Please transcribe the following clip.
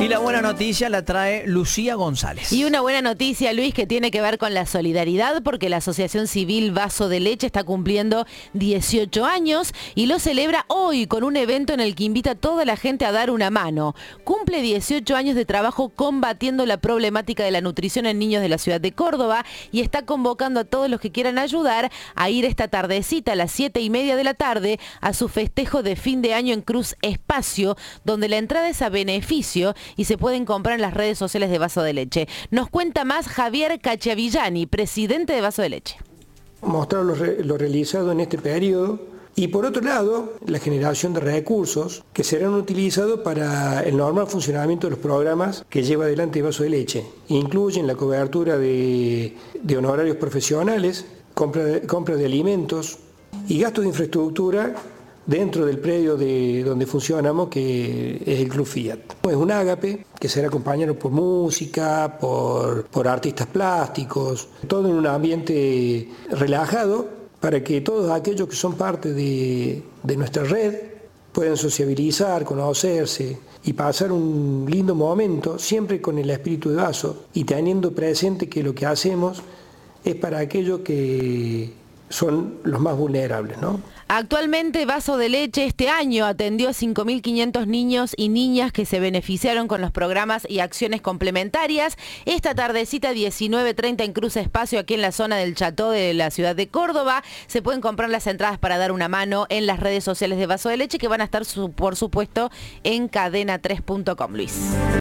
Y la buena noticia la trae Lucía González. Y una buena noticia, Luis, que tiene que ver con la solidaridad, porque la Asociación Civil Vaso de Leche está cumpliendo 18 años y lo celebra hoy con un evento en el que invita a toda la gente a dar una mano. Cumple 18 años de trabajo combatiendo la problemática de la nutrición en niños de la ciudad de Córdoba y está convocando a todos los que quieran ayudar a ir esta tardecita a las 7:30 de la tarde a su festejo de fin de año en Cruz Espacio, donde la entrada es a beneficio y se pueden comprar en las redes sociales de Vaso de Leche. Nos cuenta más Javier Cacciavillani, presidente de Vaso de Leche. Mostrar lo realizado en este periodo y, por otro lado, la generación de recursos que serán utilizados para el normal funcionamiento de los programas que lleva adelante Vaso de Leche. Incluyen la cobertura de honorarios profesionales, compra de alimentos y gastos de infraestructura dentro del predio donde funcionamos, que es el Club Fiat. Es un ágape que será acompañado por música, por artistas plásticos, todo en un ambiente relajado para que todos aquellos que son parte de nuestra red puedan sociabilizar, conocerse y pasar un lindo momento, siempre con el espíritu de Vaso y teniendo presente que lo que hacemos es para aquellos que son los más vulnerables, ¿no? Actualmente Vaso de Leche este año atendió a 5.500 niños y niñas que se beneficiaron con los programas y acciones complementarias. Esta tardecita 19:30 en Cruz Espacio, aquí en la zona del Cható de la ciudad de Córdoba. Se pueden comprar las entradas para dar una mano en las redes sociales de Vaso de Leche, que van a estar por supuesto en cadena3.com, Luis.